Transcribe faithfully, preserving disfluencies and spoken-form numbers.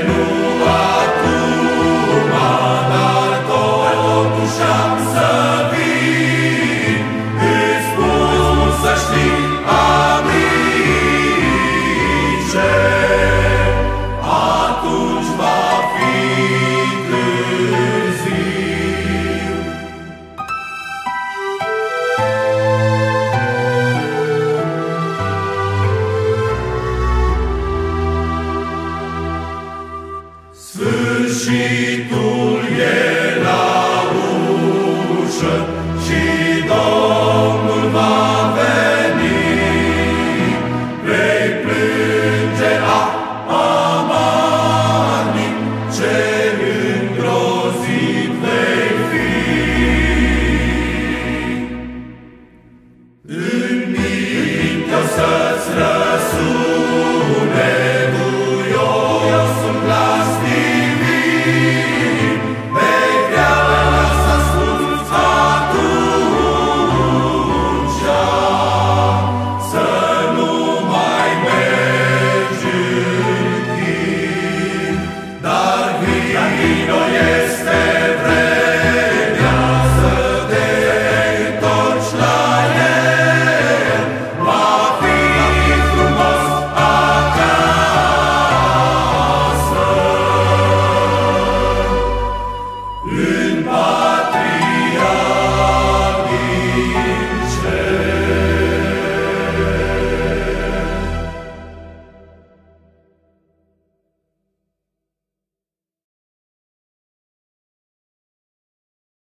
nu acum, dar totuși am să vin. Îți spun să știi, amice, atunci va fi târziu. Sfârșitul e la ușă și Domnul va veni. Vei plânge, ah, amarnic, ce îngrozit vei fi. În minte o să-ți răsune duiosul glas divin. Vei vrea să asculți atunci, să nu mai mergi în timp. Dar vino e